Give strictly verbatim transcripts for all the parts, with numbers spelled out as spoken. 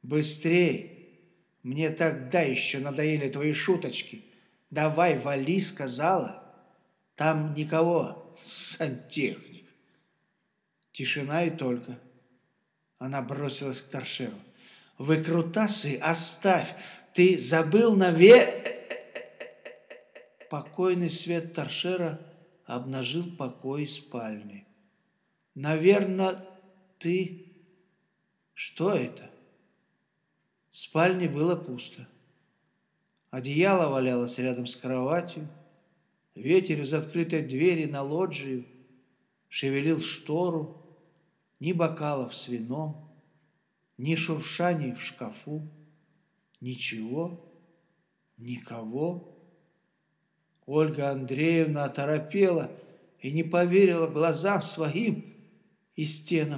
Быстрей! Мне тогда еще надоели твои шуточки. Давай, вали, сказала. Там никого, сантехник. Тишина и только. Она бросилась к торшеру. Выкрутасы оставь. Ты забыл наве... Покойный свет торшера обнажил покой спальни. Наверное, ты... Что это? В спальне было пусто. Одеяло валялось рядом с кроватью. Ветер из открытой двери на лоджию шевелил штору. Ни бокалов с вином, ни шуршаний в шкафу. Ничего, никого. Ольга Андреевна оторопела и не поверила глазам своим и стенам.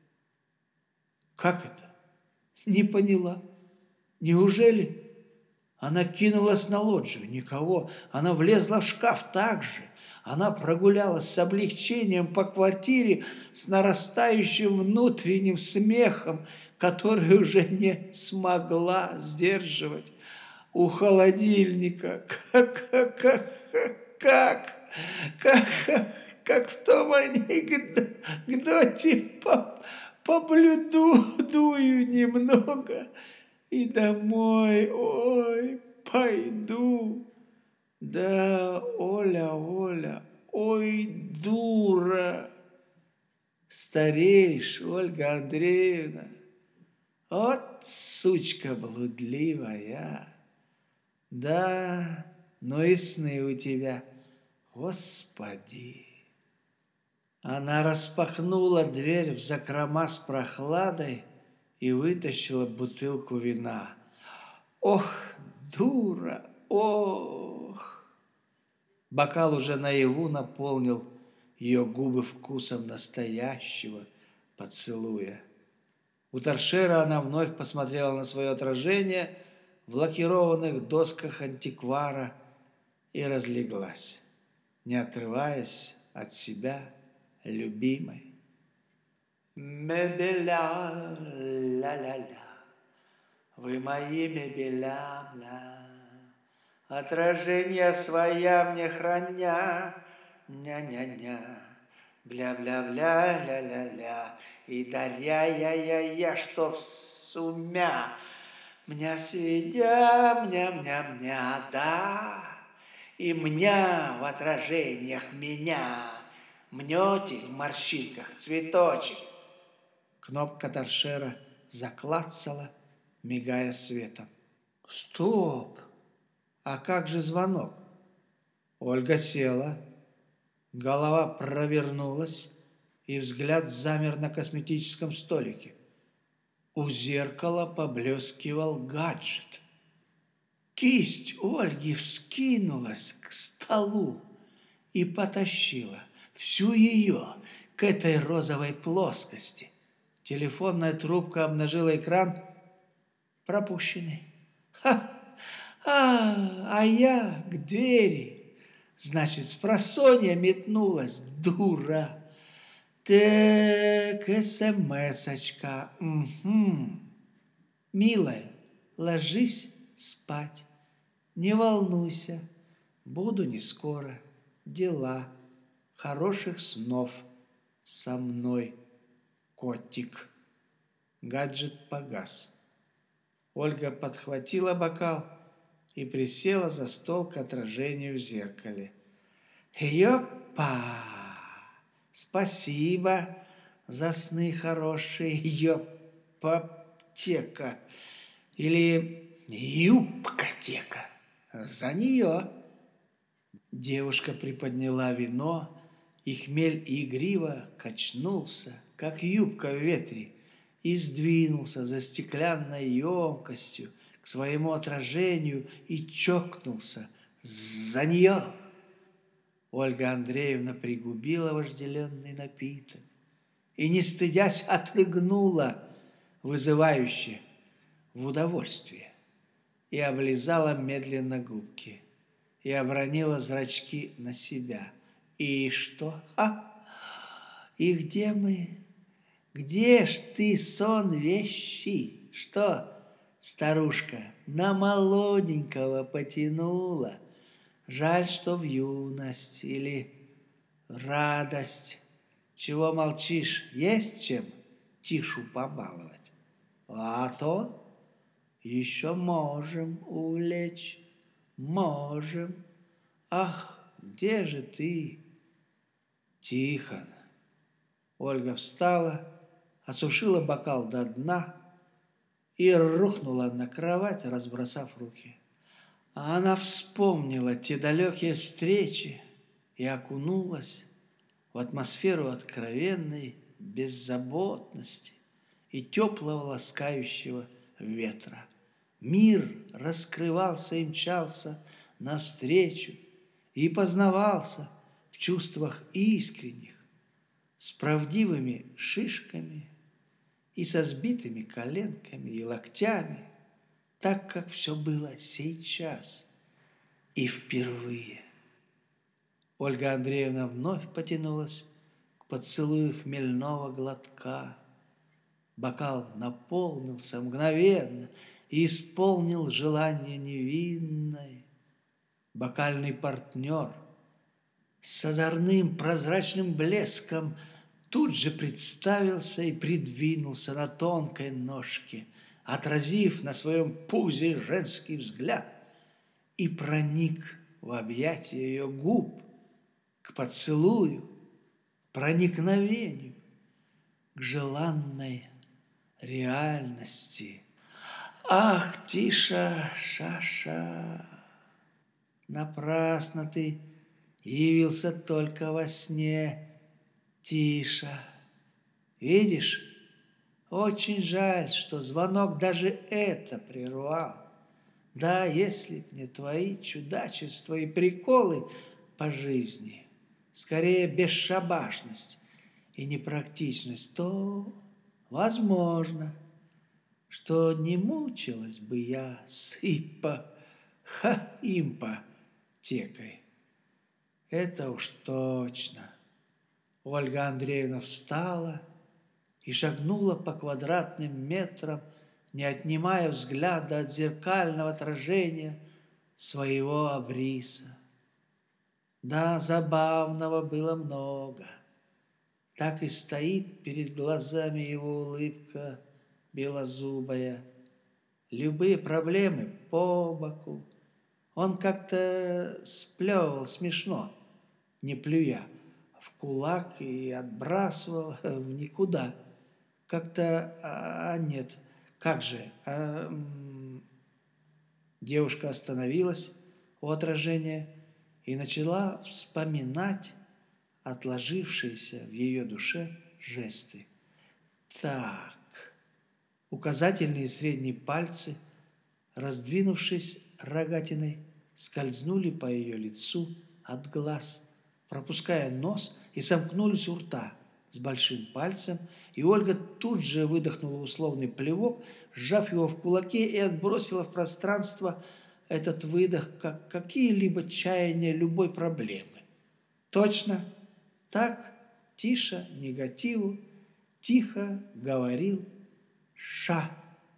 Как это? Не поняла. Неужели? Она кинулась на лоджию. Никого. Она влезла в шкаф так же. Она прогулялась с облегчением по квартире с нарастающим внутренним смехом, который уже не смогла сдерживать. У холодильника, как, как, как, как, как в том анекдоте, по, поблюдую немного и домой, ой, пойду. Да, Оля, Оля, ой, дура, стареешь, Ольга Андреевна, вот сучка блудливая. Да, но и сны у тебя, Господи. Она распахнула дверь в закрома с прохладой и вытащила бутылку вина. Ох, дура, ох! Бокал уже наяву наполнил ее губы вкусом настоящего поцелуя. У торшера она вновь посмотрела на свое отражение в лакированных досках антиквара и разлеглась, не отрываясь от себя любимой. Мебеля, ля-ля-ля, вы мои мебеля, ля, отражение своя мне храня, ня-ня-ня, бля-бля-бля, ля-ля-ля, и даря-я-я-я, чтоб сумя, мня сведя, мня-мня-мня, да, и мня в отражениях меня, мнете в морщинках цветочек. Кнопка торшера заклацала, мигая светом. Стоп! А как же звонок? Ольга села, голова провернулась, и взгляд замер на косметическом столике. У зеркала поблескивал гаджет. Кисть Ольги вскинулась к столу и потащила всю ее к этой розовой плоскости. Телефонная трубка обнажила экран. Пропущенный. Ха! А, а я к двери. Значит, спросонья метнулась, дура. Так, смс-очка. Угу. Милая, ложись спать. Не волнуйся. Буду не скоро. Дела. Хороших снов. Со мной, котик. Гаджет погас. Ольга подхватила бокал и присела за стол к отражению в зеркале. Ёпа! Спасибо за сны хорошие, ёпаптека. Или юбкотека. За нее. Девушка приподняла вино, и хмель игриво качнулся, как юбка в ветре, и сдвинулся за стеклянной емкостью к своему отражению и чокнулся за нее. Ольга Андреевна пригубила вожделенный напиток и, не стыдясь, отрыгнула вызывающе в удовольствие и облизала медленно губки и обронила зрачки на себя. И что? А? И где мы? Где ж ты, сон вещи? Что, старушка, на молоденького потянула? Жаль, что в юность или радость. Чего молчишь? Есть чем Тишу побаловать? А то еще можем увлечь, можем. Ах, где же ты, Тихон? Ольга встала, осушила бокал до дна и рухнула на кровать, разбросав руки. А она вспомнила те далекие встречи и окунулась в атмосферу откровенной беззаботности и теплого ласкающего ветра. Мир раскрывался и мчался навстречу и познавался в чувствах искренних, с правдивыми шишками и со сбитыми коленками и локтями, так, как все было сейчас и впервые. Ольга Андреевна вновь потянулась к поцелую хмельного глотка. Бокал наполнился мгновенно и исполнил желание невинное. Бокальный партнер с озорным прозрачным блеском тут же представился и придвинулся на тонкой ножке, отразив на своем пузе женский взгляд, и проник в объятия ее губ, к поцелую, к проникновению, к желанной реальности. Ах, Тиша, Шаша, напрасно ты явился только во сне, Тиша. Видишь, очень жаль, что звонок даже это прервал. Да, если б не твои чудачества и приколы по жизни, скорее бесшабашность и непрактичность, то возможно, что не мучилась бы я с ипо, ха, импотекой. Это уж точно. Ольга Андреевна встала и шагнула по квадратным метрам, не отнимая взгляда от зеркального отражения своего обриса. Да, забавного было много. Так и стоит перед глазами его улыбка белозубая. Любые проблемы по боку. Он как-то сплевывал смешно, не плюя, в кулак и отбрасывал в никуда. Как-то, а нет, как же? А, м- Девушка остановилась у отражения и начала вспоминать отложившиеся в ее душе жесты. Так, указательные и средние пальцы, раздвинувшись рогатиной, скользнули по ее лицу от глаз, пропуская нос, и сомкнулись у рта с большим пальцем, и Ольга тут же выдохнула условный плевок, сжав его в кулаке, и отбросила в пространство этот выдох, как какие-либо чаяния любой проблемы. Точно так Тиша негативу тихо говорил «Ша».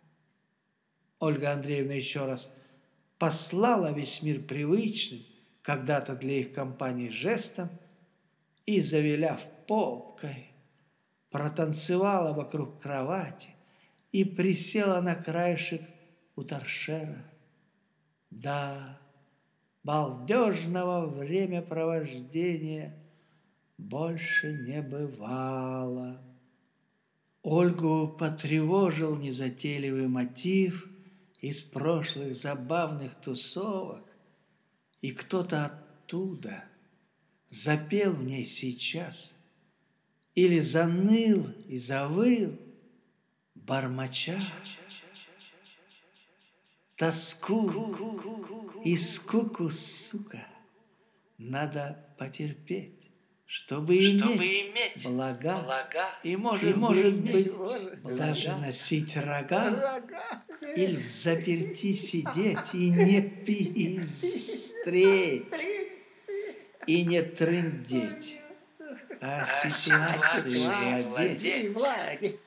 Ольга Андреевна еще раз послала весь мир привычным, когда-то для их компании жестом, и, завиляв попкой, протанцевала вокруг кровати и присела на краешек у торшера. Да, балдежного времяпровождения больше не бывало. Ольгу потревожил незатейливый мотив из прошлых забавных тусовок, и кто-то оттуда запел в ней сейчас или заныл и завыл, бормоча тоску и скуку, сука, надо потерпеть, чтобы, чтобы иметь, иметь блага, блага и, может, и, может быть, быть даже блага. Носить рога, рога или в заперти сидеть и не пиздеть, и не трындеть. а ситуацией владеть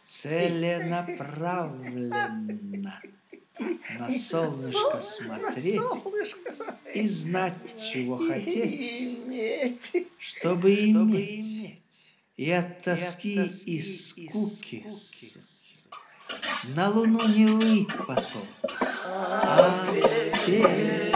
целенаправленно. На солнышко смотреть и знать, чего хотеть, чтобы иметь, и от тоски и скуки на луну не выйти потом, а петь.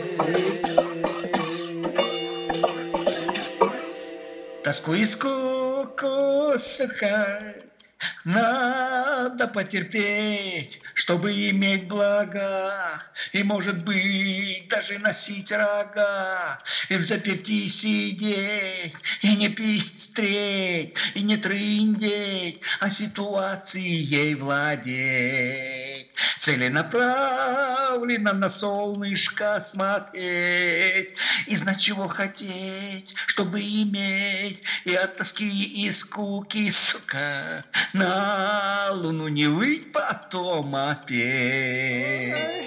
Тоску и скуку, сука, надо потерпеть, чтобы иметь блага, и, может быть, даже носить рога, и взаперти сидеть, и не пестреть, и не трындеть, а ситуацией владеть. Целенаправленно на солнышко смотреть, и знать, чего хотеть, чтобы иметь, и от тоски и скуки, сука, на луну не выйти потом опять.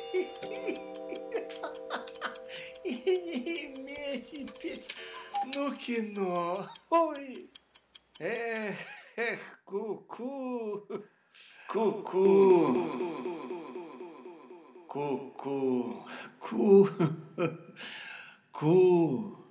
И не иметь, и петь, ну кино, ой, эх, эх, ку-ку, ку-ку, ку-ку, ку, ку.